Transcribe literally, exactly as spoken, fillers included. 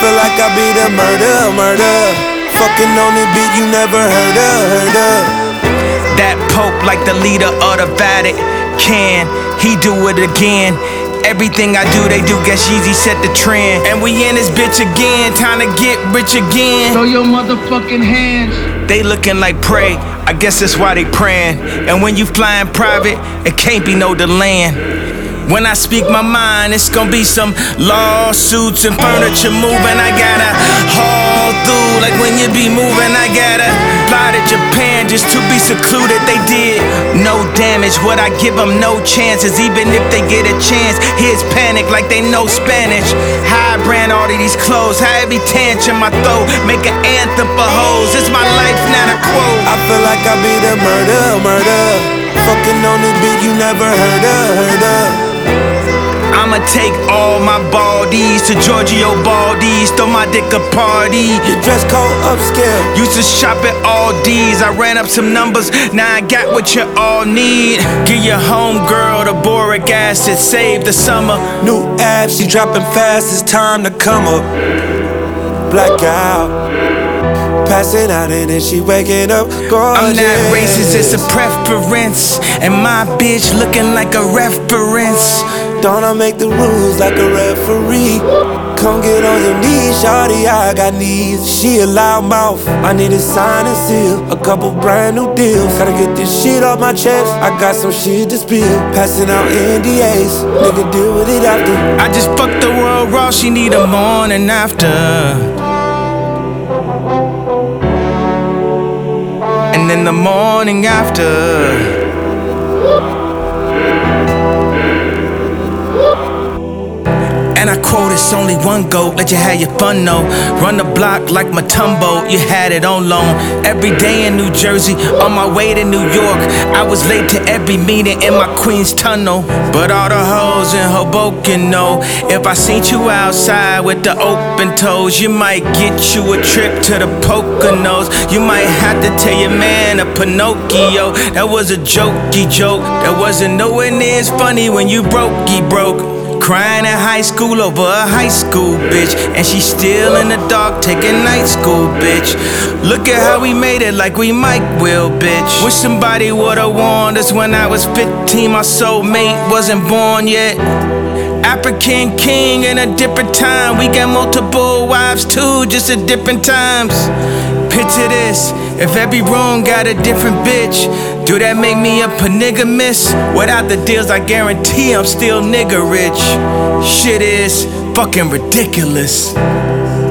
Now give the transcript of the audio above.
feel like I be the murder, murder. Fucking on the beat you never heard of, heard of. That Pope like the leader of the Vatican. He do it again. Everything I do, they do. Guess Yeezy set the trend. And we in this bitch again, time to get rich again. Throw your motherfucking hands. They looking like prey, I guess that's why they praying. And when you flying private, it can't be no delaying. When I speak my mind, it's gonna be some lawsuits and furniture moving. I gotta haul through like when you be moving. I gotta fly to Japan just to be secluded. They did no damage, would I give them no chances? Even if they get a chance, here's panic like they know Spanish. How I brand all of these clothes, how every tantrum I throw make an anthem for hoes. It's my life, not a quote. I feel like I be the murder, murder. Fucking on the beat you never heard of, heard of. I'ma take all my baldies to Giorgio Baldi's, throw my dick a party. Your dress code upscale. Used to shop at Aldi's, I ran up some numbers, now I got what you all need. Give your homegirl the boric acid, save the summer. New abs, she dropping fast, it's time to come up. Blackout, passing out and then she waking up gorgeous. I'm not racist, it's a preference, and my bitch looking like a reference. Don't I make the rules like a referee? Come get on your knees, shawty, I got needs. She a loud mouth, I need a sign and seal. A couple brand new deals, gotta get this shit off my chest. I got some shit to spill, passing out N D As. Nigga, deal with it after. I just fucked the world raw, she need a morning after. And in the morning after. And I quote, it's only one goat, let you have your fun though. Run the block like Matumbo, you had it on loan. Every day in New Jersey, on my way to New York. I was late to every meeting in my Queens tunnel. But all the hoes in Hoboken know, if I seen you outside with the open toes, you might get you a trip to the Poconos. You might have to tell your man a Pinocchio. That was a jokey joke, that wasn't nowhere near as funny when you brokey broke. Crying in high school over a high school bitch, and she still in the dark taking night school, bitch. Look at how we made it like we Mike Will, bitch. Wish somebody would've warned us when I was fifteen, my soulmate wasn't born yet. African king in a different time, we got multiple wives too, just at different times. Picture this, if every room got a different bitch, do that make me a polygamist? Without the deals, I guarantee I'm still nigga rich. Shit is fucking ridiculous.